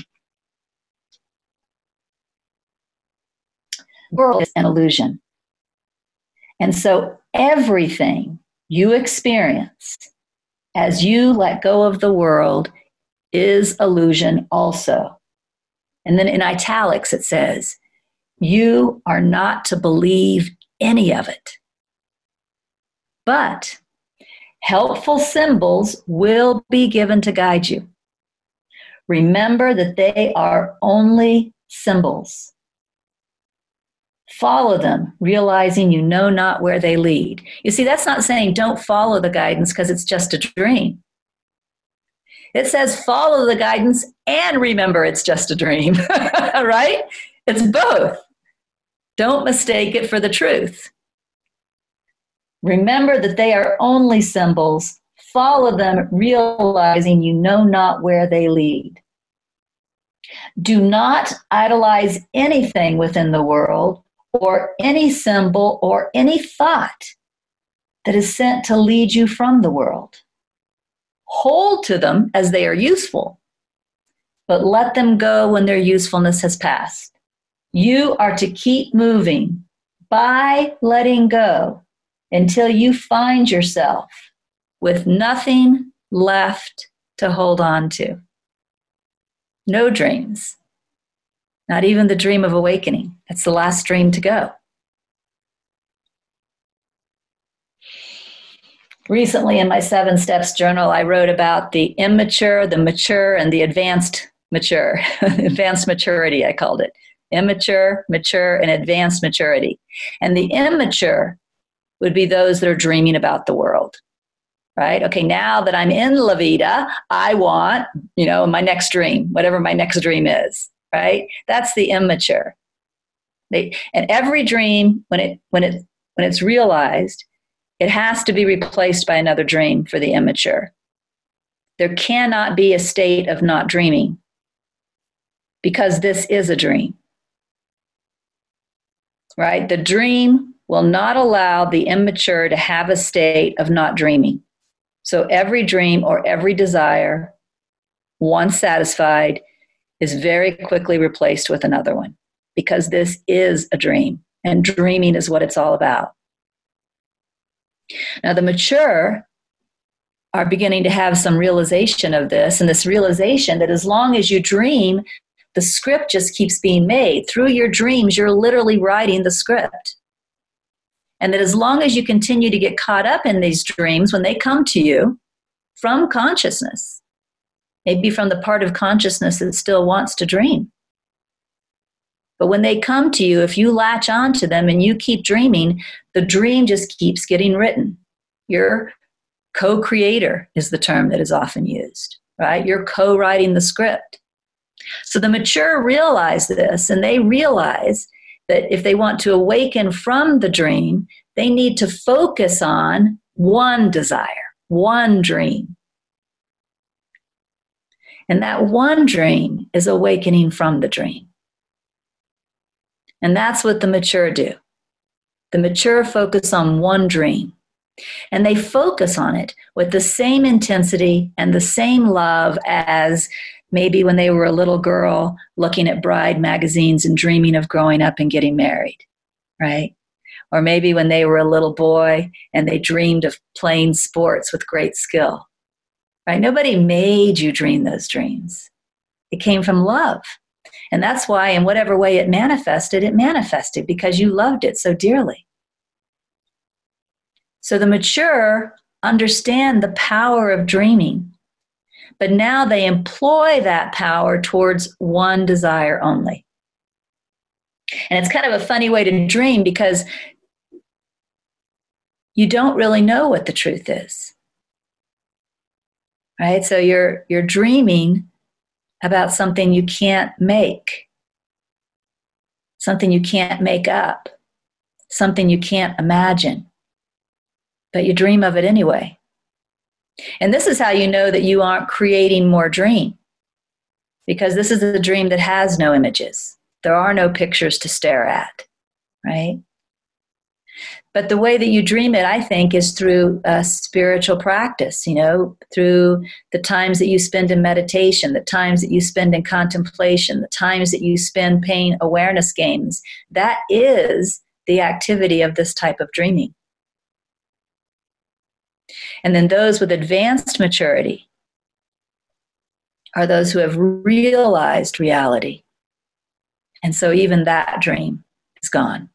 The world is an illusion. And so everything you experience as you let go of the world is illusion also. And then in italics it says, you are not to believe any of it. But helpful symbols will be given to guide you. Remember that they are only symbols. Follow them, realizing you know not where they lead. You see, that's not saying don't follow the guidance because it's just a dream. It says follow the guidance and remember it's just a dream, right? It's both. Don't mistake it for the truth. Remember that they are only symbols. Follow them, realizing you know not where they lead. Do not idolize anything within the world or any symbol or any thought that is sent to lead you from the world. Hold to them as they are useful, but let them go when their usefulness has passed. You are to keep moving by letting go until you find yourself with nothing left to hold on to. No dreams, Not even the dream of awakening. It's the last dream to go. Recently in my 7 Steps journal, I wrote about the immature, the mature, and the advanced mature. Advanced maturity, I called it. Immature, mature, and advanced maturity. And the immature would be those that are dreaming about the world, right? Okay, now that I'm in La Vida, I want, my next dream, whatever my next dream is, right? That's the immature. And every dream, when it's realized, it has to be replaced by another dream for the immature. There cannot be a state of not dreaming because this is a dream, right? The dream will not allow the immature to have a state of not dreaming. So every dream or every desire, once satisfied, is very quickly replaced with another one because this is a dream and dreaming is what it's all about. Now, the mature are beginning to have some realization of this, and this realization that as long as you dream, the script just keeps being made. Through your dreams, you're literally writing the script. And that as long as you continue to get caught up in these dreams, when they come to you from consciousness, maybe from the part of consciousness that still wants to dream, but when they come to you, if you latch onto them and you keep dreaming, the dream just keeps getting written. Your co-creator is the term that is often used, right? You're co-writing the script. So the mature realize this, and they realize that if they want to awaken from the dream, they need to focus on one desire, one dream. And that one dream is awakening from the dream. And that's what the mature do. The mature focus on one dream. And they focus on it with the same intensity and the same love as maybe when they were a little girl looking at bride magazines and dreaming of growing up and getting married, right? Or maybe when they were a little boy and they dreamed of playing sports with great skill, right? Nobody made you dream those dreams. It came from love. And that's why in whatever way it manifested because you loved it so dearly. So the mature understand the power of dreaming, but now they employ that power towards one desire only. And it's kind of a funny way to dream because you don't really know what the truth is, right? So you're dreaming about something you can't make, something you can't make up, something you can't imagine, but you dream of it anyway. And this is how you know that you aren't creating more dream, because this is a dream that has no images. There are no pictures to stare at, right? But the way that you dream it, I think, is through a spiritual practice, through the times that you spend in meditation, the times that you spend in contemplation, the times that you spend playing awareness games. That is the activity of this type of dreaming. And then those with advanced maturity are those who have realized reality. And so even that dream is gone.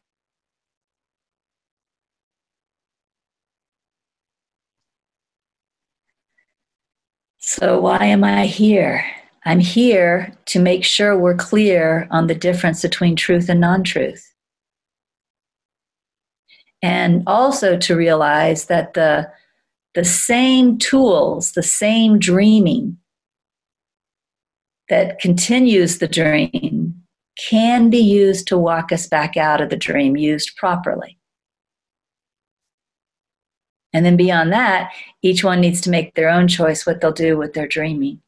So why am I here? I'm here to make sure we're clear on the difference between truth and non-truth. And also to realize that the same tools, the same dreaming that continues the dream can be used to walk us back out of the dream, used properly. And then beyond that, each one needs to make their own choice what they'll do with their dreaming.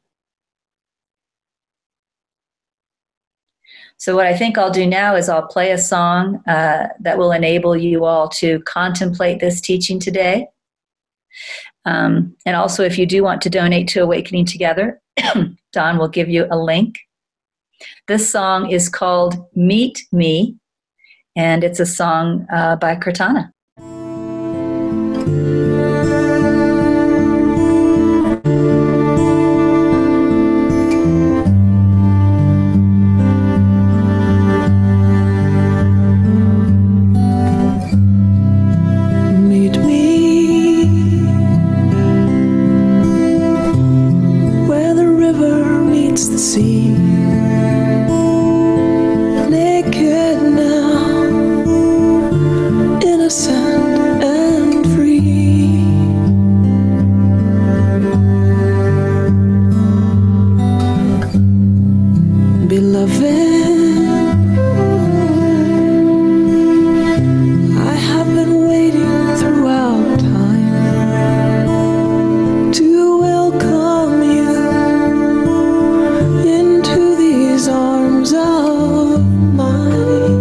So what I think I'll do now is I'll play a song that will enable you all to contemplate this teaching today. And also, if you do want to donate to Awakening Together, Don will give you a link. This song is called Meet Me, and it's a song by Kirtana. innocent and free. Beloved, I have been waiting throughout time to welcome you into these arms of mine.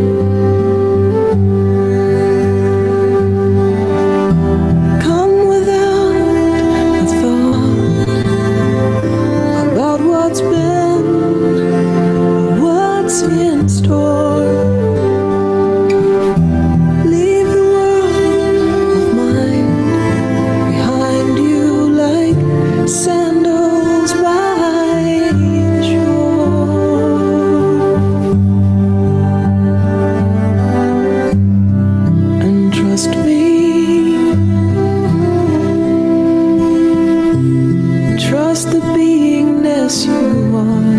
Come without a thought about what's been, what's in store. Leave the world of mine behind you like sandals by the shore. And trust me, trust the beingness you are.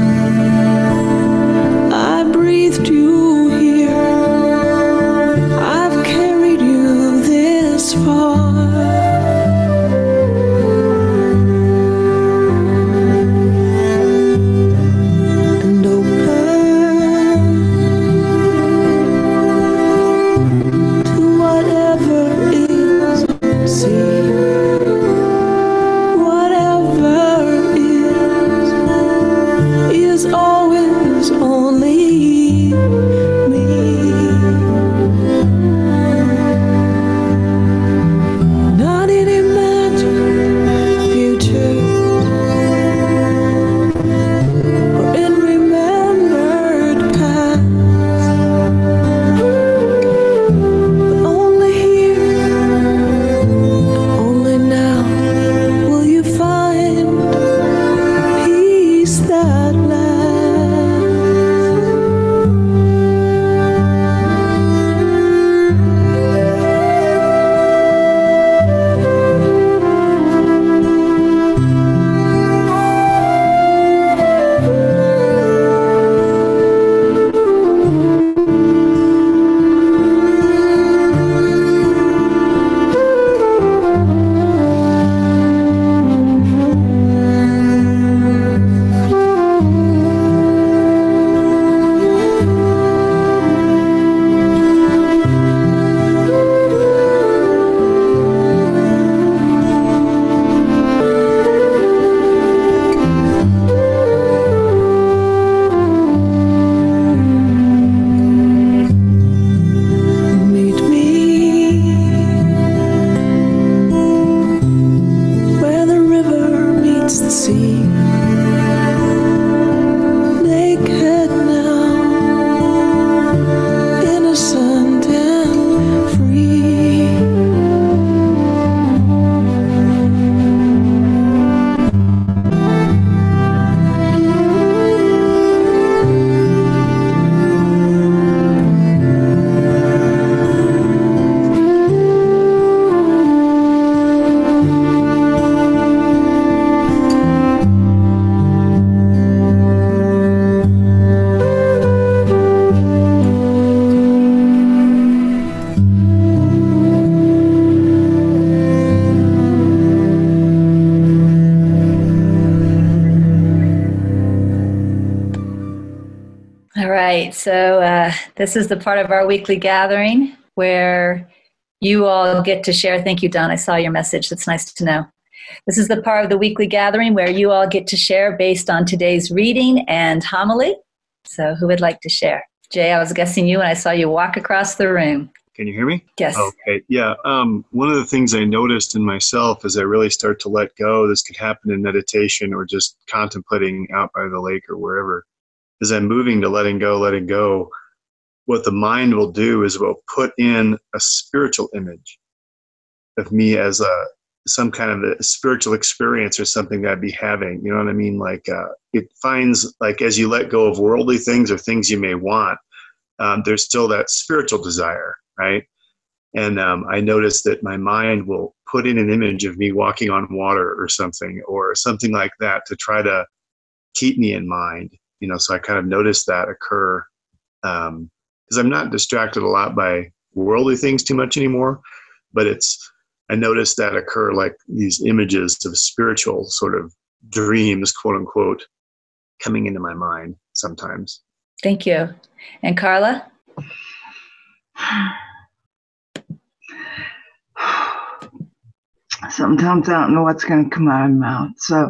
I breathed you here. I've carried you this far. And open to whatever is unseen. Whatever is always only me. Not an imagined future or in remembered past, but only here, only now will you find peace that lasts. Meet me where the river meets the sea. Naked now, innocent and free. All right, so this is the part of our weekly gathering where you all get to share. Thank you, Don. I saw your message. That's nice to know. This is the part of the weekly gathering where you all get to share based on today's reading and homily. So who would like to share? Jay, I was guessing you when I saw you walk across the room. Can you hear me? Yes. Okay. Yeah. One of the things I noticed in myself as I really start to let go, this could happen in meditation or just contemplating out by the lake or wherever, as I'm moving to letting go, what the mind will do is it will put in a spiritual image of me as some kind of a spiritual experience or something that I'd be having. You know what I mean? Like it finds, like, as you let go of worldly things or things you may want, there's still that spiritual desire, right? And I noticed that my mind will put in an image of me walking on water or something like that to try to keep me in mind. You know, so I kind of noticed that occur because I'm not distracted a lot by worldly things too much anymore, but I noticed that occur, like these images of spiritual sort of dreams, quote unquote, coming into my mind sometimes. Thank you. And Carla? Sometimes I don't know what's going to come out of my mouth. So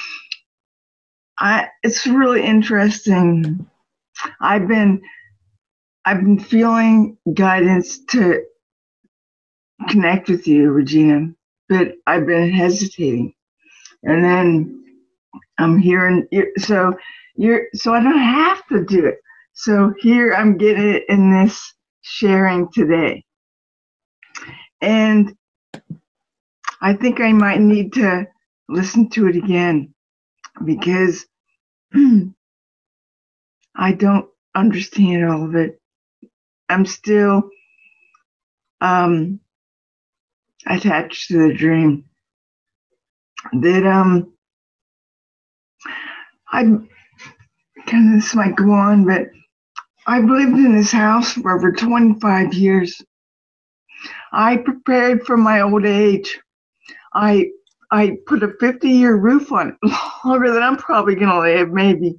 it's really interesting. I've been feeling guidance to connect with you, Regina, but I've been hesitating. And then I'm hearing so I don't have to do it. So here I'm getting it in this sharing today. And I think I might need to listen to it again because I don't understand all of it. I'm still attached to the dream that I kind of, this might go on, but I've lived in this house for over 25 years. I prepared for my old age. I put a 50-year roof on it, longer than I'm probably going to live, maybe.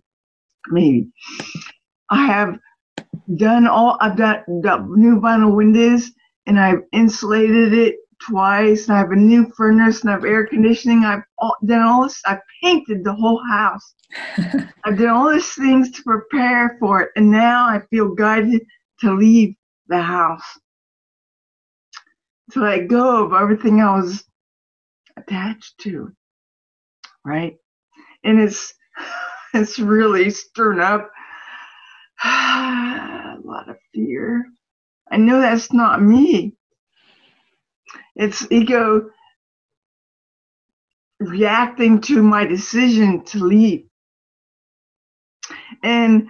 I've done new vinyl windows, and I've insulated it twice, and I have a new furnace, and I have air conditioning. I've done all this. I painted the whole house. I've done all these things to prepare for it, and now I feel guided to leave the house, to let go of everything I was attached to, right? And it's really stirring up a lot of fear. I know that's not me. It's ego reacting to my decision to leave. And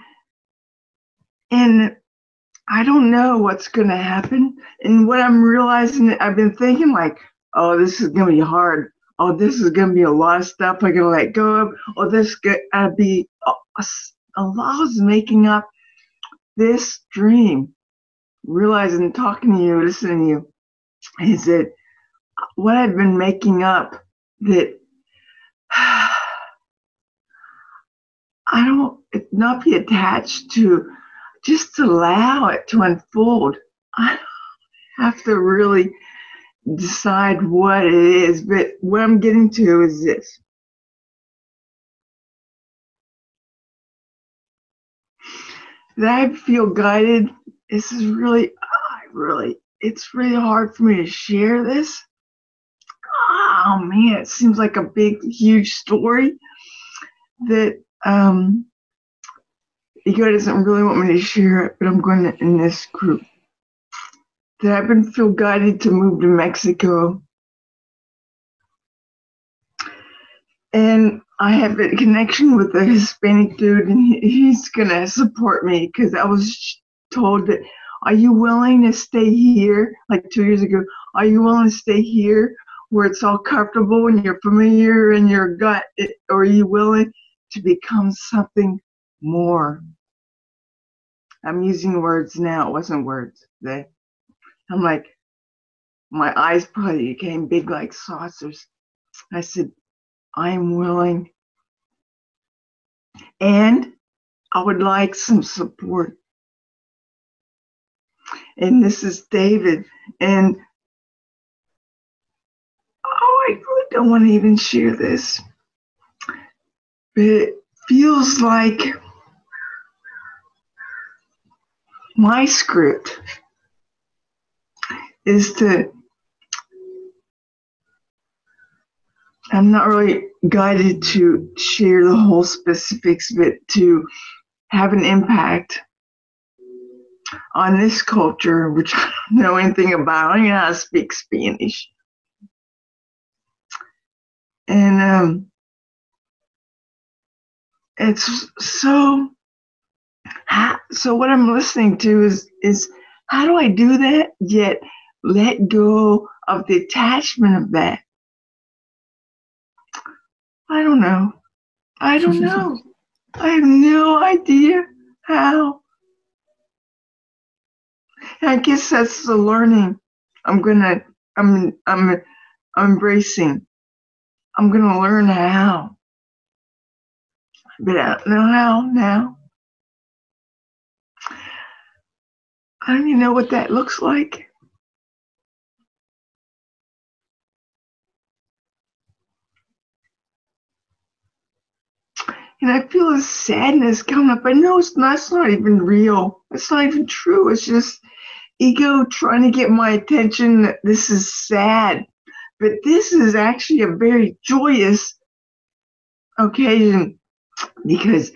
I don't know what's going to happen. And what I'm realizing, I've been thinking like, oh, this is going to be hard. Oh, this is going to be a lot of stuff I'm going to let go of. Oh, this is going to be a lot of making up this dream. Realizing, talking to you, listening to you, is that what I've been making up that I don't not be attached to, just allow it to unfold. I have to really decide what it is, but what I'm getting to is this. That I feel guided. This is really, it's really hard for me to share this. Oh man, it seems like a big, huge story that ego doesn't really want me to share it, but I'm going to in this group. That I've been feel guided to move to Mexico. And I have a connection with a Hispanic dude, and he's going to support me because I was told that, are you willing to stay here? Like 2 years ago, are you willing to stay here where it's all comfortable and you're familiar in your gut? Or are you willing to become something more? I'm using words now. It wasn't words. I'm like, my eyes probably became big like saucers. I said, I'm willing. And I would like some support. And this is David. And I really don't want to even share this. But it feels like my script is to, I'm not really guided to share the whole specifics, but to have an impact on this culture, which I don't know anything about. I don't even know how to speak Spanish. And it's so what I'm listening to is how do I do that, yet let go of the attachment of that? I don't know. I have no idea how. I guess that's the learning. I'm embracing. I'm gonna learn how, but I don't know how now. I don't even know what that looks like. And I feel a sadness coming up. I know it's not even real. It's not even true. It's just ego trying to get my attention that this is sad. But this is actually a very joyous occasion because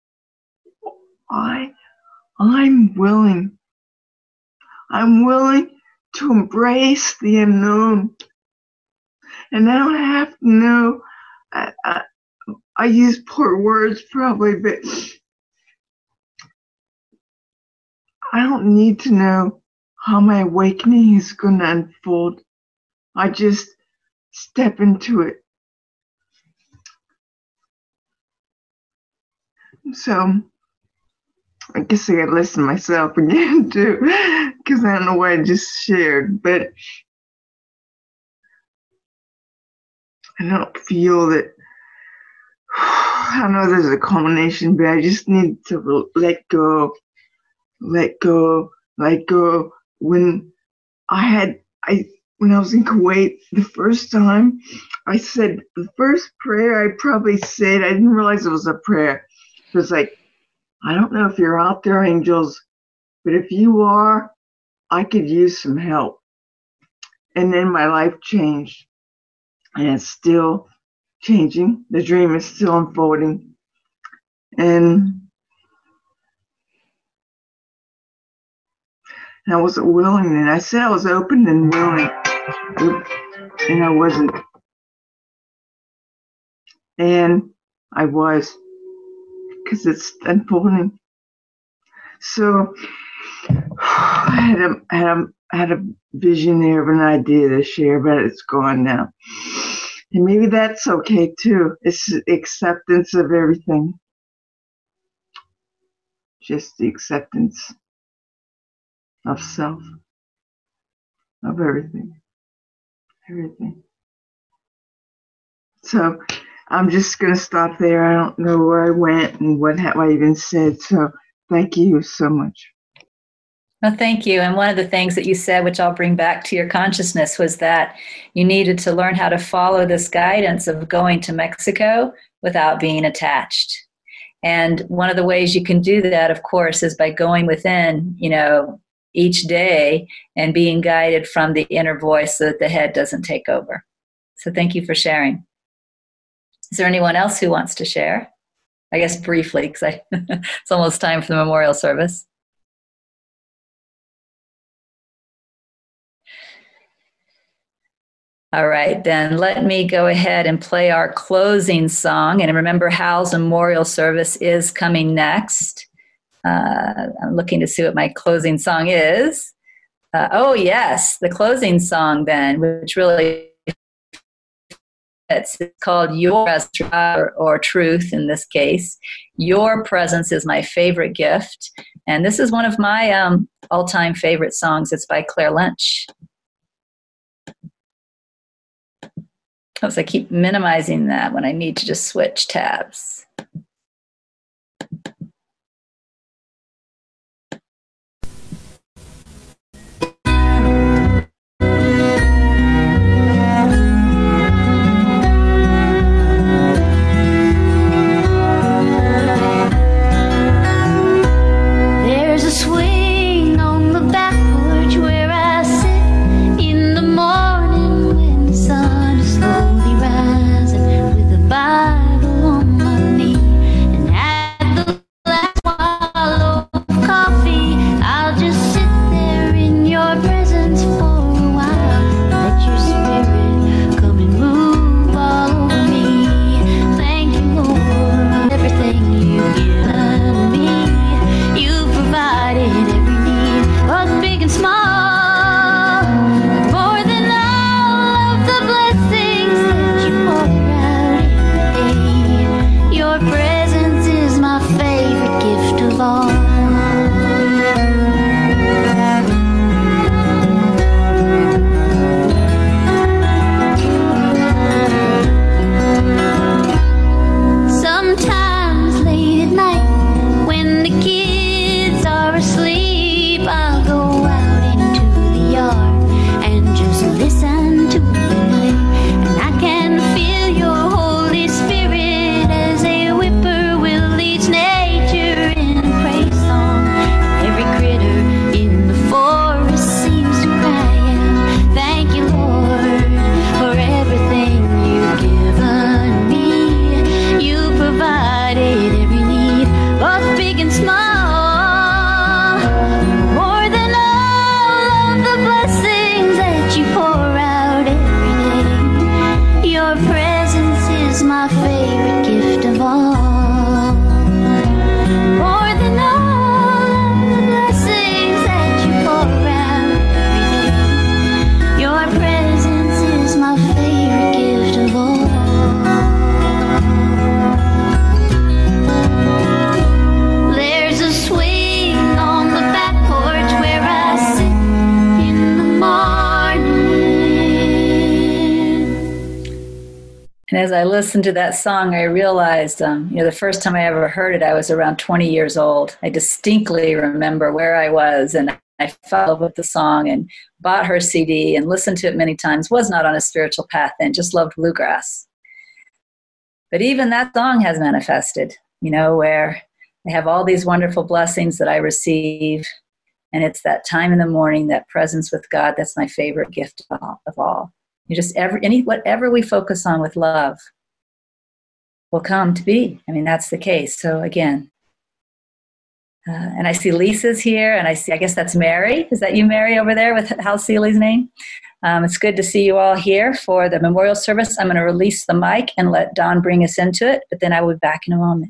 I'm willing. I'm willing to embrace the unknown. And I don't have to know. I use poor words probably, but I don't need to know how my awakening is going to unfold. I just step into it. So I guess I got to listen to myself again too, because I don't know what I just shared, but I don't feel that. I know there's a culmination, but I just need to let go. When when I was in Kuwait the first time, I said the first prayer I probably said, I didn't realize it was a prayer. It was like, I don't know if you're out there, angels, but if you are, I could use some help. And then my life changed, and it's still changing. The dream is still unfolding. And I wasn't willing then. I said I was open and willing, and I wasn't. And I was, because it's unfolding. So I had a vision there of an idea to share, but it's gone now. And maybe that's okay too. It's acceptance of everything. Just the acceptance of self, of everything. Everything. So I'm just going to stop there. I don't know where I went and what I even said. So thank you so much. Well, thank you. And one of the things that you said, which I'll bring back to your consciousness, was that you needed to learn how to follow this guidance of going to Mexico without being attached. And one of the ways you can do that, of course, is by going within, each day and being guided from the inner voice so that the head doesn't take over. So thank you for sharing. Is there anyone else who wants to share? I guess briefly, because it's almost time for the memorial service. All right, then let me go ahead and play our closing song. And remember, Hal's memorial service is coming next. I'm looking to see what my closing song is. Oh, yes, the closing song then, which really it's called Your Presence, or Truth in this case. Your Presence is my favorite gift. And this is one of my all-time favorite songs. It's by Claire Lynch. Oops, I keep minimizing that when I need to just switch tabs. There's a swing on the back porch where I sit in the morning when the sun is slowly rising, with the Bible on my knee. as I listened to that song, I realized, the first time I ever heard it, I was around 20 years old. I distinctly remember where I was, and I fell in love with the song and bought her CD and listened to it many times. Was not on a spiritual path then, just loved bluegrass. But even that song has manifested, where I have all these wonderful blessings that I receive. And it's that time in the morning, that presence with God, that's my favorite gift of all. Whatever we focus on with love will come to be. That's the case. So again, and I see Lisa's here, and I guess that's Mary. Is that you, Mary, over there with Hal Seeley's name? It's good to see you all here for the memorial service. I'm going to release the mic and let Don bring us into it, but then I will be back in a moment.